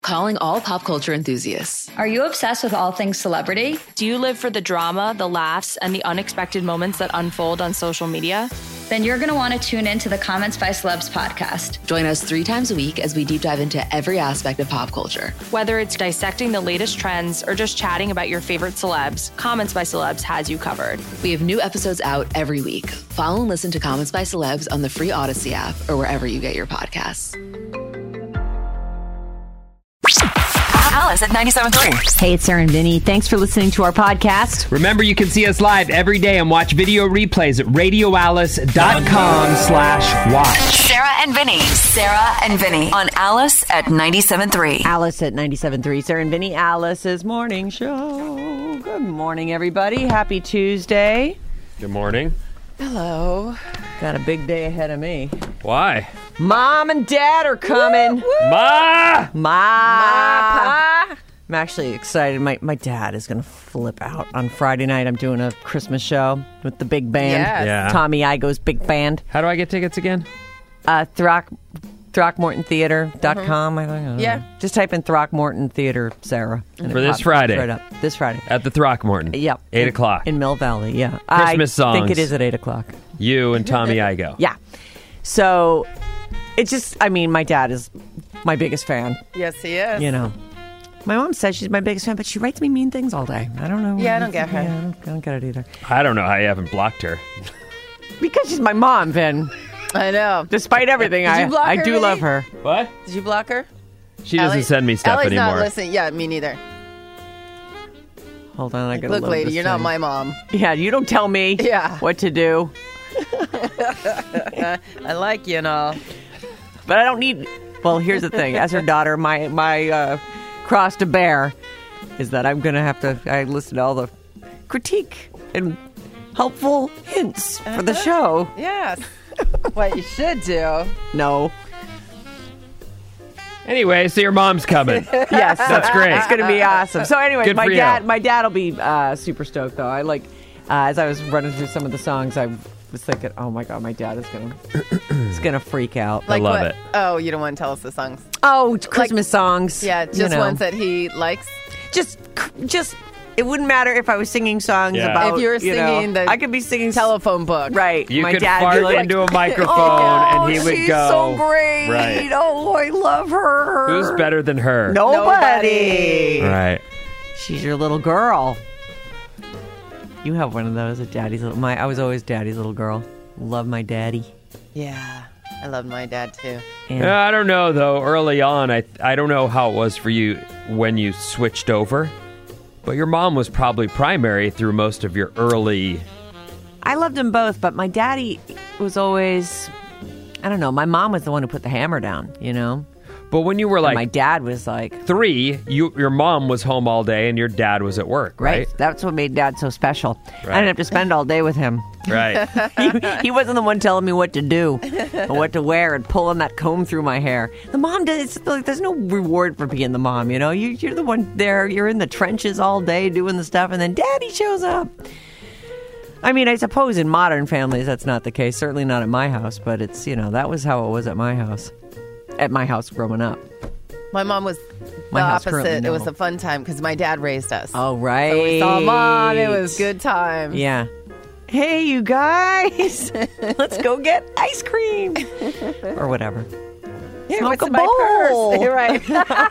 Calling all pop culture enthusiasts. Are you obsessed with all things celebrity? Do you live for the drama, the laughs, and the unexpected moments that unfold on social media? Then you're going to want to tune in to the Comments by Celebs podcast. Join us 3 times a week as we deep dive into every aspect of pop culture. Whether it's dissecting the latest trends or just chatting about your favorite celebs, Comments by Celebs has you covered. We have new episodes out every week. Follow and listen to Comments by Celebs on the free Odyssey app or wherever you get your podcasts. Alice at 97.3. Hey, it's Sarah and Vinny. Thanks for listening to our podcast. Remember, you can see us live every day and watch video replays at radioalice.com/watch. Sarah and Vinny. Sarah and Vinny on Alice at 97.3. Alice at 97.3. Sarah and Vinny, Alice's morning show. Good morning, everybody. Happy Tuesday. Good morning. Hello. Got a big day ahead of me. Why? Mom and Dad are coming. Woo, woo. Ma! I'm actually excited. My dad is going to flip out. On Friday night, I'm doing a Christmas show with the big band. Yes. Yeah. Tommy Igoe's big band. How do I get tickets again? Throckmortontheater.com. I don't know. Yeah. Just type in Throckmorton Theater, Sarah. For this Friday. Right up. This Friday. At the Throckmorton. Yep. 8 o'clock. In Mill Valley, yeah. Christmas songs. I think it is at 8 o'clock. You and Tommy Igoe. Yeah. So, it's just, I mean, my dad is my biggest fan. Yes, he is. You know. My mom says she's my biggest fan, but she writes me mean things all day. I don't know. Yeah, I don't get her. Yeah, I don't get it either. I don't know how you haven't blocked her. Because she's my mom, Vin. I know. Despite everything, Did you block I her, do Vinny? love her. What? Did you block her? She doesn't send me stuff Ellie's anymore. not listening. Yeah, me neither. Hold on, I gotta Look, load lady, this you're not thing. my mom. Yeah, you don't tell me what to do. I like you and all. But I don't need... Well, here's the thing. As her daughter, my cross to bear is that I'm going to have to... I listen to all the critique and helpful hints for the show. Yes. What you should do. No. Anyway, so your mom's coming. Yes. That's great. It's going to be awesome. So anyway, Good my for you. dad will be super stoked, though. I like... as I was running through some of the songs, I was thinking, oh my God, my dad is gonna freak out. I love it. Oh, you don't want to tell us the songs? Oh, Christmas songs. Yeah, just you know. ones that he likes. Just, it wouldn't matter if I was singing songs Yeah. about. If you were singing the I could be singing telephone book. Right. You my could dad would fart be like, into a microphone oh, and he would she's go. so great. Right. Oh, I love her. Who's better than her? Nobody. Right. She's your little girl. You have one of those, a daddy's little. I was always daddy's little girl. Love my daddy. Yeah, I loved my dad too. And I don't know, though. Early on, I don't know how it was for you when you switched over. But your mom was probably primary through most of your early... I loved them both, but my daddy was always... I don't know. My mom was the one who put the hammer down, you know? But when you were And like my dad was like... 3, your mom was home all day and your dad was at work, right? That's what made Dad so special. Right. I didn't have to spend all day with him. Right. He wasn't the one telling me what to do or what to wear and pulling that comb through my hair. The mom does. There's no reward for being the mom, you know? You're the one there. You're in the trenches all day doing the stuff, and then Daddy shows up. I mean, I suppose in modern families that's not the case. Certainly not at my house, but it's, you know, that was how it was at my house. At my house growing up. My mom was My the house currently, opposite. no. It was a fun time because my dad raised us. Oh, right. So we saw Mom. It was good times. Yeah. Hey, you guys, let's go get ice cream or whatever. Here, Smoke what's a in my bowl. purse? You're right.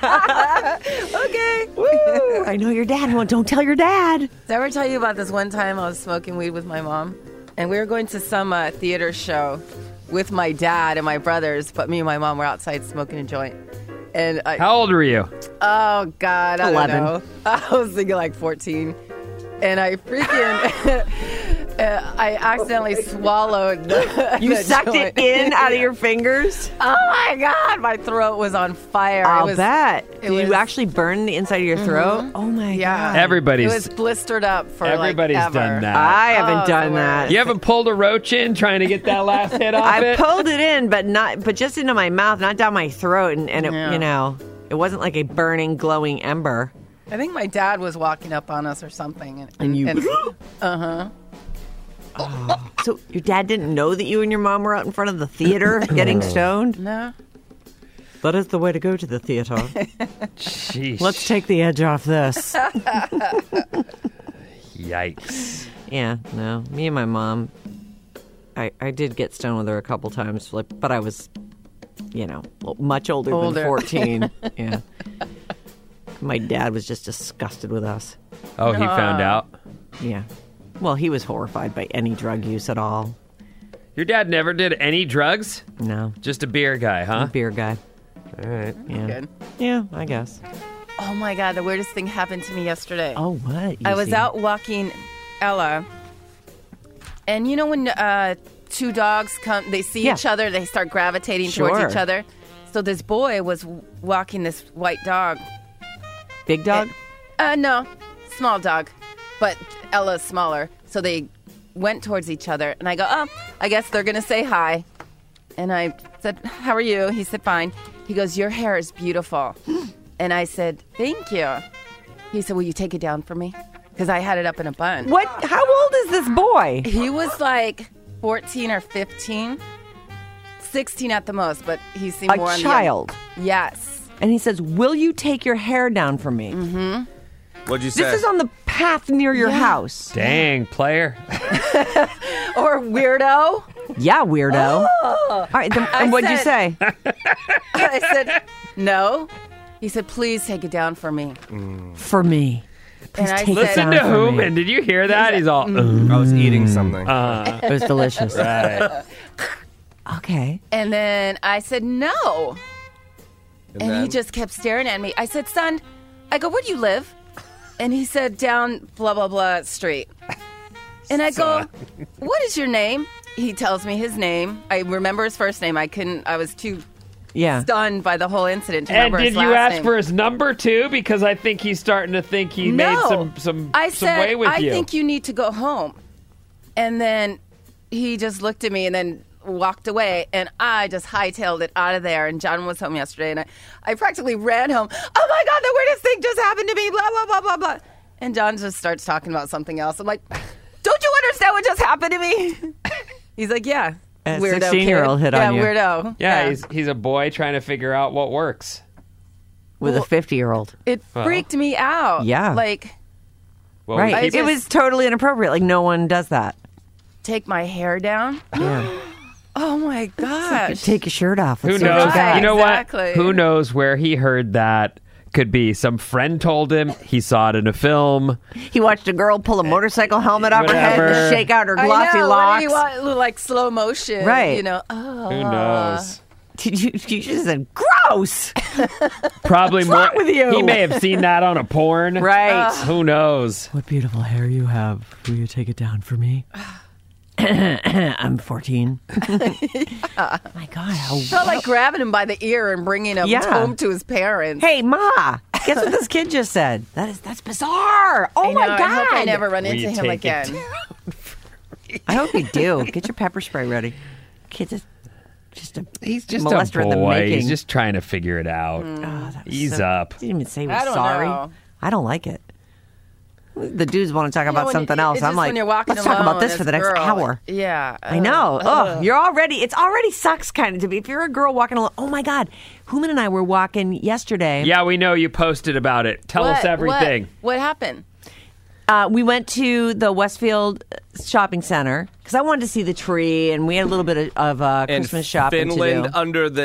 Okay. Woo. I know your dad. Well, don't tell your dad. Did I ever tell you about this one time I was smoking weed with my mom? And we were going to some theater show with my dad and my brothers, but me and my mom were outside smoking a joint. And How old were you? Oh, God, I 11. don't know. I was thinking like 14. And I freaking... I accidentally swallowed You the sucked joint. it in out of your fingers? Oh, my God. My throat was on fire. I'll bet. Did you was- actually burn the inside of your throat? Oh, my Yeah. God. Everybody's It was blistered up for everybody's like ever. done that. I haven't Oh, done the that. worst. You haven't pulled a roach in trying to get that last hit off I it? pulled it in, but just into my mouth, not down my throat. And it, Yeah. you know, it wasn't like a burning, glowing ember. I think my dad was walking up on us or something. And you... Uh-huh. So your dad didn't know that you and your mom were out in front of the theater getting stoned? No. That is the way to go to the theater. Sheesh. Let's take the edge off this. Yikes. Yeah, no. Me and my mom, I did get stoned with her a couple times, but I was, much older than 14. Yeah. My dad was just disgusted with us. Oh, he found out? Yeah. Well, he was horrified by any drug use at all. Your dad never did any drugs? No. Just a beer guy, huh? Beer guy. All right. Yeah. Good. Yeah, I guess. Oh my God, the weirdest thing happened to me yesterday. Oh, what? I was out walking Ella, and you know when two dogs come, they see each other, they start gravitating towards each other. So this boy was walking this white dog. Big dog? No, small dog, but Ella's smaller. So they went towards each other, and I go, oh, I guess they're going to say hi. And I said, how are you? He said, fine. He goes, your hair is beautiful. And I said, thank you. He said, will you take it down for me? Because I had it up in a bun. What? How old is this boy? He was like 14 or 15. 16 at the most, but he seemed more on the child. Yes. And he says, will you take your hair down for me? Mm-hmm. What'd you say? This is on the path near your house. Dang, player. Or weirdo. Yeah, weirdo. Oh. All right, and what'd you say? I said, no. He said, please take it down for me. For me. Please And I take said- it down Listen to for me. Hooman. Did you hear that? He's all, I was eating something. It was delicious. right. Okay. And then I said, no. And then? he just kept staring at me. I said, son, I go, where do you live? And he said, down blah, blah, blah street. And I go, what is your name? He tells me his name. I remember his first name. I was too Yeah. stunned by the whole incident to And remember did his you last ask name. for his number too? Because I think he's starting to think he made some I said, way with you. I think you need to go home. And then he just looked at me and then walked away, and I just hightailed it out of there. And John was home yesterday, and I practically ran home. Oh my God, the weirdest thing just happened to me, blah, blah, blah, blah, blah. And John just starts talking about something else. I'm like, don't you understand what just happened to me? He's like, yeah. A Weirdo 16-year-old kid. hit on you. Yeah, weirdo. Yeah, he's a boy trying to figure out what works. With a 50-year-old. It freaked me out. Yeah. Like, Well, Right. we It keep- was totally inappropriate. Like, no one does that. take my hair down. Yeah. Oh my gosh. Take your shirt off. Who Let's see what knows? you got. You know Exactly. what? Who knows where he heard that? Could be some friend told him. He saw it in a film. He watched a girl pull a motorcycle helmet off her head Whatever. and shake out her I glossy know. locks. What do you want? Like slow motion. Right. You know. Oh. Who knows? You just said, gross! Probably more. wrong with you? He may have seen that on a porn. Right. Who knows? What beautiful hair you have. Will you take it down for me? I'm 14. My God, how... Felt like grabbing him by the ear and bringing him Yeah. home to his parents. Hey, Ma! Guess what this kid just said? That's bizarre! Oh, I my know, God! I hope I never run Will into you him take it again. I hope you do. Get your pepper spray ready. Kid's just a He's just molester a in the boy. making. He's just trying to figure it out. Oh, that was Ease so- up. He didn't even say he I was don't sorry. know. I don't like it. The dudes want to talk about when something you- else. it's I'm just like, when you're walking let's talk about alone this as for the a next girl. hour. Yeah. I know. Ugh. You're already. It already sucks kind of to be. If you're a girl walking alone. Oh my God, Hooman and I were walking yesterday. Yeah, we know you posted about it. Tell us everything. What happened? We went to the Westfield Shopping Center because I wanted to see the tree, and we had a little bit of Christmas shopping Finland to do. under the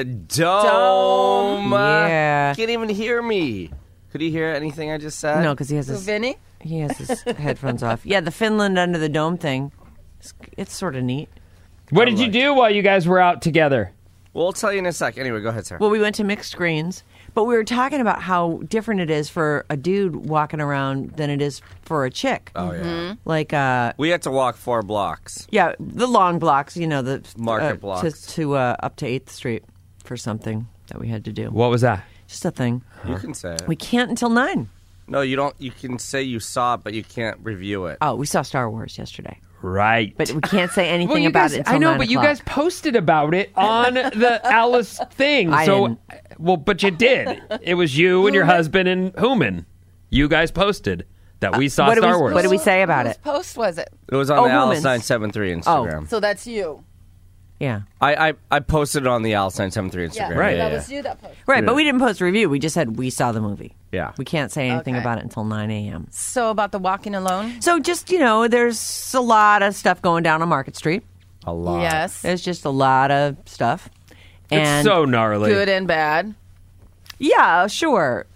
dome. Yeah. Can't even hear me. Could he hear anything I just said? No, because he has his Vinny? he has his headphones off. Yeah, the Finland under the dome thing. It's sort of neat. What did you do while you guys were out together? We'll tell you in a sec. Anyway, go ahead, Sarah. Well, we went to mixed screens, but we were talking about how different it is for a dude walking around than it is for a chick. Oh, yeah. Like, We had to walk 4 blocks. yeah, the long blocks, you know, the Market blocks. to up to 8th Street for something that we had to do. What was that? Just a thing. You can say it. We can't until 9. No, you don't. You can say you saw it, but you can't review it. Oh, we saw Star Wars yesterday, Right. but we can't say anything you about guys, it until I know, 9 but you o'clock. guys posted about it on the Alice thing. I so, didn't. well, but you did. It was you and your husband and Hooman. You guys posted that we saw what did Star we- Wars. what did we say about Whose it? post was it? It was on Oh, the Alice Hooman's. 973 Instagram. So that's you. Yeah. I posted it on the Alice 973 Instagram. Yeah, Right. That Yeah. was you that posted. Right, but we didn't post a review. We just said we saw the movie. Yeah. We can't say anything Okay. about it until 9 a.m. So about the walking alone? So just, there's a lot of stuff going down on Market Street. A lot. Yes. There's just a lot of stuff. It's And so gnarly. Good and bad. yeah, sure.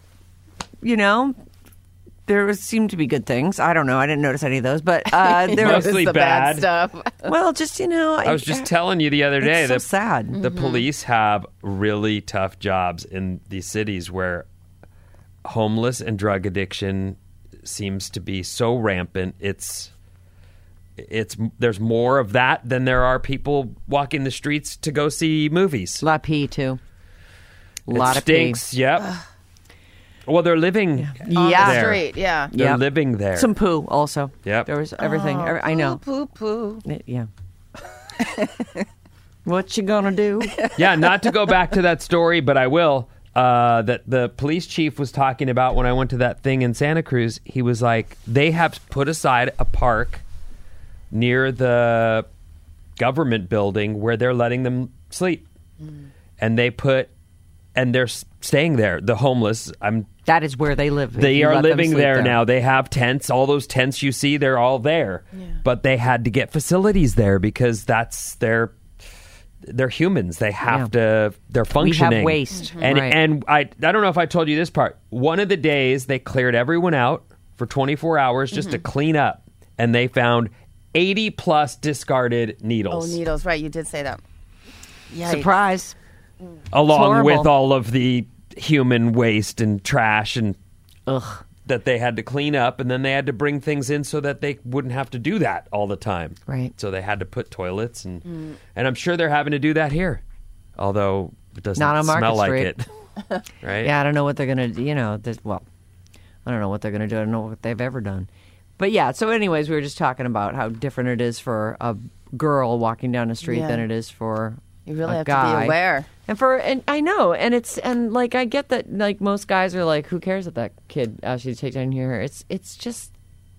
There seemed to be good things. I don't know. I didn't notice any of those, but there was Mostly the bad. stuff. well, just I was just telling you the other day it's so that sad. the police have really tough jobs in these cities where homeless and drug addiction seems to be so rampant. It's there's more of that than there are people walking the streets to go see movies. A lot of pee too. A It lot of pee. stinks. Yep. Well, they're living. On Yeah. the There. street, yeah. They're Yep. living there. Some poo also. Yep. There was everything. I know. Poo, poo. Yeah. What you gonna do? Yeah, not to go back to that story, but I will. That the police chief was talking about when I went to that thing in Santa Cruz. He was like, they have put aside a park near the government building where they're letting them sleep. And they're staying there. The homeless, That is where they live. if they you are let them living sleep there now. They have tents. All those tents you see, they're all there. But they had to get facilities there because that's they're humans. They have to. They're functioning. waste. and Right. and I don't know if I told you this part. One of the days they cleared everyone out for 24 hours just to clean up, and they found 80 plus discarded Oh, needles, needles, right. You did say that. Yikes. Surprise. along It's with horrible. all of the human waste and trash and Ugh. that they had to clean up, and then they had to bring things in so that they wouldn't have to do that all the time. Right. So they had to put toilets, and I'm sure they're having to do that here, although it doesn't Not on Market smell like Street. it. Right? Yeah, I don't know what they're gonna do. I don't know what they're gonna do. I don't know what they've ever done. But yeah. So, anyways, we were just talking about how different it is for a girl walking down the street Yeah. than it is for You really a have guy. to be aware. And I know, and like I get that, like most guys are like, who cares if that kid actually takes down your hair? It's just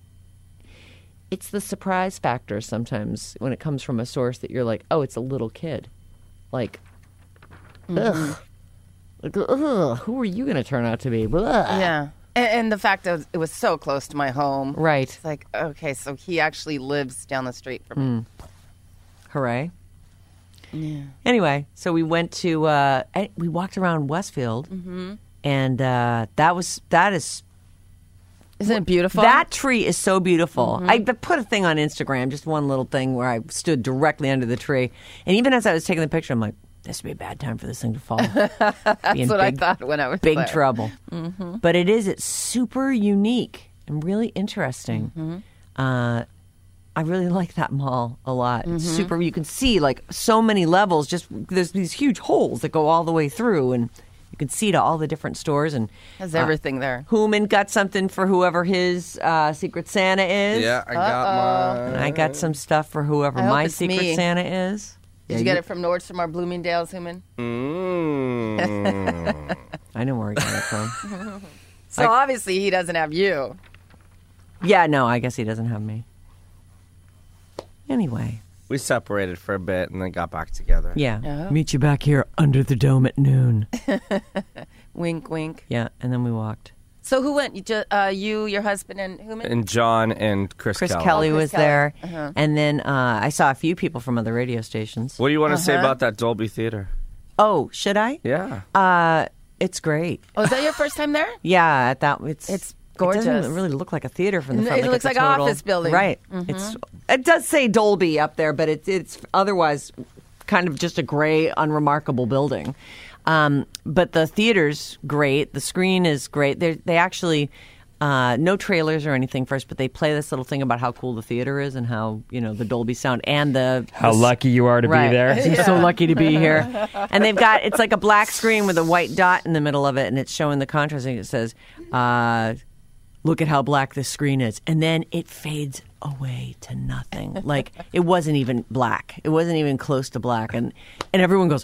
it's the surprise factor sometimes when it comes from a source that you're like, oh, it's a little kid, like, ugh, like, ugh, who are you going to turn out to be? Blah. Yeah. And the fact that it was so close to my home. Right. It's like, okay, so he actually lives down the street from me. Hooray. Yeah. Anyway, so we went to we walked around Westfield, and that is. Isn't it beautiful? That tree is so beautiful. I put a thing on Instagram, just one little thing where I stood directly under the tree. And even as I was taking the picture, I'm like, this would be a bad time for this thing to fall. That's what I thought when I was Big there. trouble. But it's super unique and really interesting. I really like that mall a lot. It's super, you can see like so many levels, just there's these huge holes that go all the way through, and you can see to all the different stores, and Has everything there. Hooman got something for whoever his Secret Santa is. Yeah, I got And mine. I got some stuff for whoever I hope my it's Secret me. Santa is. Did you get it from Nordstrom or Bloomingdale's, Human? I know where he got it from. So obviously he doesn't have you. Yeah, no, I guess he doesn't have me. Anyway, We separated for a bit and then got back together. yeah. Oh. Meet you back here under the dome at noon. Wink, wink. Yeah, and then we walked. So who went? You, your husband, and Human? And John and Chris Chris Kelly. Kelly Chris was Kelly. there. Uh-huh. And then I saw a few people from other radio stations. What do you want to say about that Dolby Theater? Oh, should I? Yeah. It's great. Oh, is that your first time there? Yeah, at that It's It gorgeous. doesn't really look like a theater from the No, front. it looks it's a like an total- office building. Right. It does say Dolby up there, but it's otherwise kind of just a gray, unremarkable building. But the theater's great. The screen is great. They actually no trailers or anything first, but they play this little thing about how cool the theater is and how the Dolby sound and How lucky you are to Right. be there. I'm so lucky to be here. And they've got, it's like a black screen with a white dot in the middle of it, and it's showing the contrast. And it says, look at how black this screen is. And then it fades away to nothing. Like, it wasn't even black. It wasn't even close to black. And everyone goes,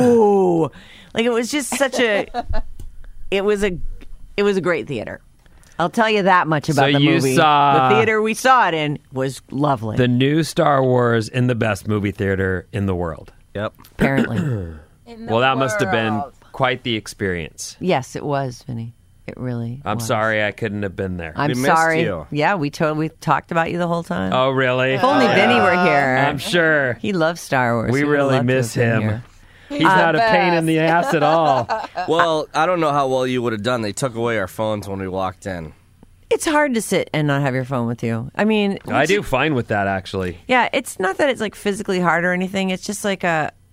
ooh. Like, it was just such a, it was a great theater. I'll tell you that much about So the you movie. saw- The theater we saw it in was lovely. The new Star Wars in the best movie theater in the world. Yep. Apparently. Well, that must have been quite the experience. Yes, it was, Vinny. It really I'm was. sorry I couldn't have been there. I'm We missed sorry. you. Yeah, we talked about you the whole time. Oh, really? If only Vinny were here. I'm sure. He loves Star Wars. We He would really love to miss have been him. here. He's not a pain in the ass at all. Well, I don't know how well you would have done. They took away our phones when we walked in. It's hard to sit and not have your phone with you. I mean, I do fine with that, actually. yeah, it's not that it's like physically hard or anything. It's just like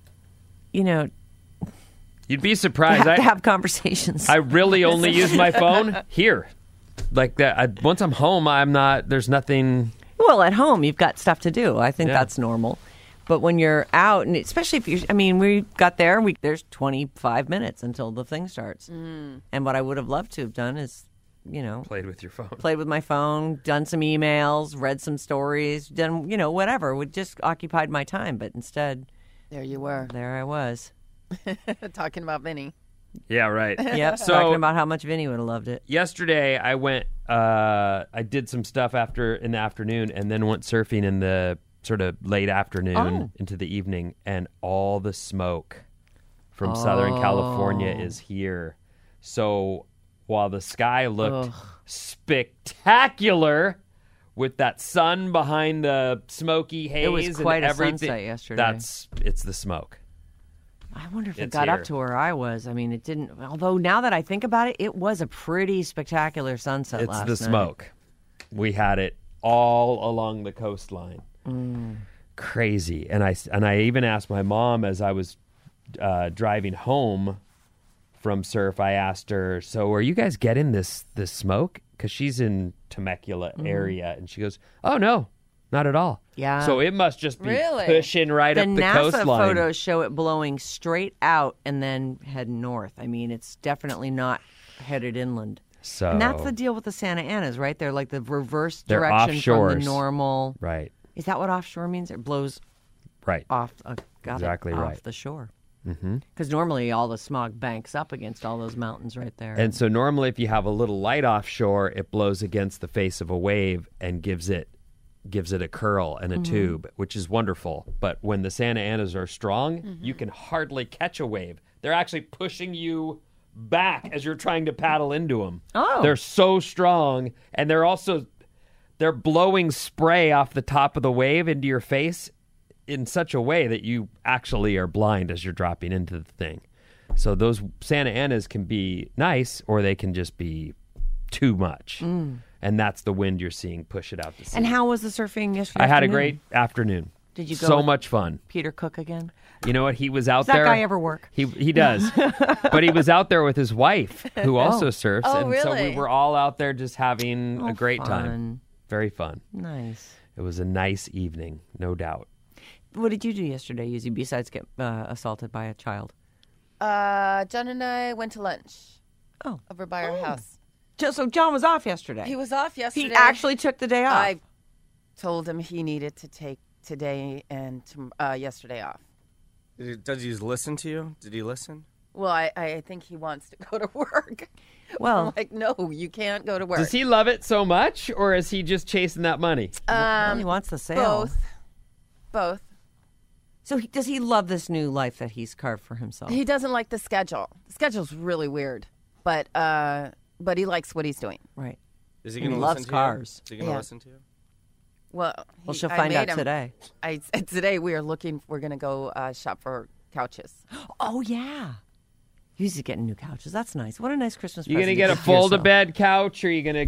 You'd be you surprised. have to have conversations. I really only use my phone here. Like that. Once I'm home, there's nothing. Well, at home, you've got stuff to do. I think Yeah. that's normal. But when you're out, and especially if we got there, there's 25 minutes until the thing starts. And what I would have loved to have done is, Played with your phone. played with my phone, done some emails, read some stories, done, whatever. Would just occupied my time. But instead, There you were. there I was. Talking about Vinny. Yeah, right. Yep, So- talking about how much Vinny would have loved it. Yesterday, I went. I did some stuff in the afternoon, and then went surfing in the sort of late afternoon into the evening, and all the smoke from Southern California is here. So while the sky looked spectacular with that sun behind the smoky haze, It was quite and a everything, sunset yesterday. It's the smoke. I wonder if it It's got here. up to where I was. I mean, it didn't. Although now that I think about it, it was a pretty spectacular sunset It's last the night. smoke. We had it all along the coastline. Crazy. And I even asked my mom as I was driving home from surf. I asked her, "So are you guys getting this smoke?" Because she's in Temecula area, and she goes, "Oh no, not at all." Yeah. So it must just be Really? pushing right The up the NASA coastline. photos show it blowing straight out and then head north. I mean, it's definitely not headed inland. So And that's the deal with the Santa Anas, right? They're like the reverse They're direction from offshores. the normal. right, Is that what offshore means? It blows right. off. Got Exactly it, right. off the shore. Because normally all the smog banks up against all those mountains right there. And so normally if you have a little light offshore, it blows against the face of a wave and gives it a curl and a tube, which is wonderful. But when the Santa Anas are strong, you can hardly catch a wave. They're actually pushing you back as you're trying to paddle into them. Oh. They're so strong, and they're blowing spray off the top of the wave into your face in such a way that you actually are blind as you're dropping into the thing. So those Santa Anas can be nice, or they can just be too much. And that's the wind you're seeing push it out to sea. And how was the surfing yesterday? I had a afternoon? great afternoon. Did you go So with much fun. Peter Cook again? You know what? He was out Does that there. guy ever work? He does, but he was out there with his wife, who also surfs, Oh, and so we really? were all out there just having a great time. Fun. Very fun. Nice. It was a nice evening, no doubt. What did you do yesterday, Yuzi, besides get assaulted by a child? John and I went to lunch. Oh. Over by our house. So John was off yesterday. He was off yesterday. He actually took the day off. I told him he needed to take today and yesterday off. Does he listen to you? Did he listen? Well, I think he wants to go to work. Well- I'm like, no, you can't go to work. Does he love it so much, or is he just chasing that money? Well, he wants the sale. Both. So does he love this new life that he's carved for himself? He doesn't like the schedule. The schedule's really weird, but he likes what he's doing. Right. Is he He going to loves listen to cars. you? Is he going to Yeah. listen to you? Well, Well, she'll I find made out him- today. Today we're going to go shop for couches. Oh, yeah. He's getting new couches. That's nice. What a nice Christmas You present. gonna get a to yourself. fold-a-bed couch, or are you gonna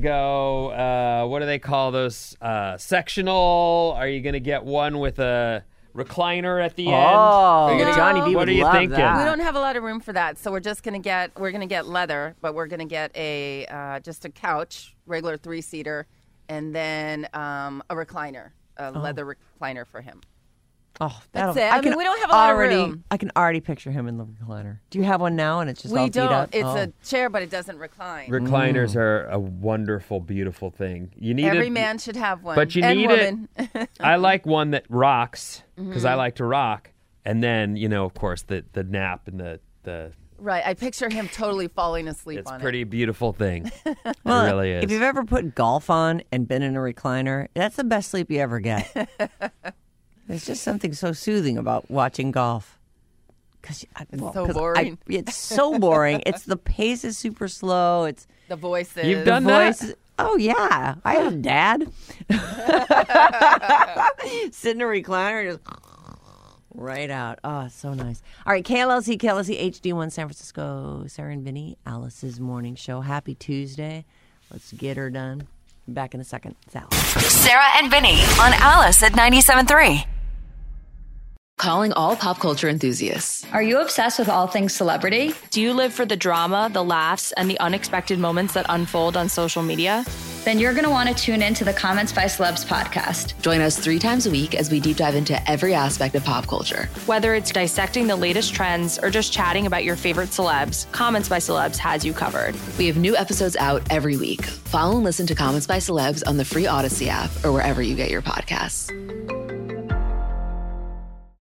go? What do they call those? Sectional? Are you gonna get one with a recliner at the end? Oh, Are you gonna- Johnny B What would are you love thinking? that. We don't have a lot of room for that, so we're gonna get leather, but we're gonna get a just a couch, regular 3-seater, and then a recliner, a leather recliner for him. Oh, That's that'll- it. I mean, we don't have a lot of room. I can already picture him in the recliner. Do you have one now and it's just all We beat up? don't. It's Oh. a chair, but it doesn't recline. Recliners are a wonderful, beautiful thing. You need Every it, man should have one. but you and need woman. it. I like one that rocks because Mm-hmm. I like to rock, and then of course, the nap and the Right. I picture him totally falling asleep It's on a pretty beautiful thing. Well, it really is. If you've ever put golf on and been in a recliner, that's the best sleep you ever get. There's just something so soothing about watching golf. It's so boring. It's so boring. The pace is super slow. It's The voices. You've done that? Oh, yeah. I had a dad. Sit in a recliner and just right out. Oh, it's so nice. All right, KLLC HD1 San Francisco. Sarah and Vinny, Alice's morning show. Happy Tuesday. Let's get her done. Back in a second. It's Alice. Sarah and Vinny on Alice at 97.3. Calling all pop culture enthusiasts. Are you obsessed with all things celebrity? Do you live for the drama, the laughs, and the unexpected moments that unfold on social media? Then you're going to want to tune in to the Comments by Celebs podcast. Join us 3 times a week as we deep dive into every aspect of pop culture. Whether it's dissecting the latest trends or just chatting about your favorite celebs, Comments by Celebs has you covered. We have new episodes out every week. Follow and listen to Comments by Celebs on the free Odyssey app or wherever you get your podcasts.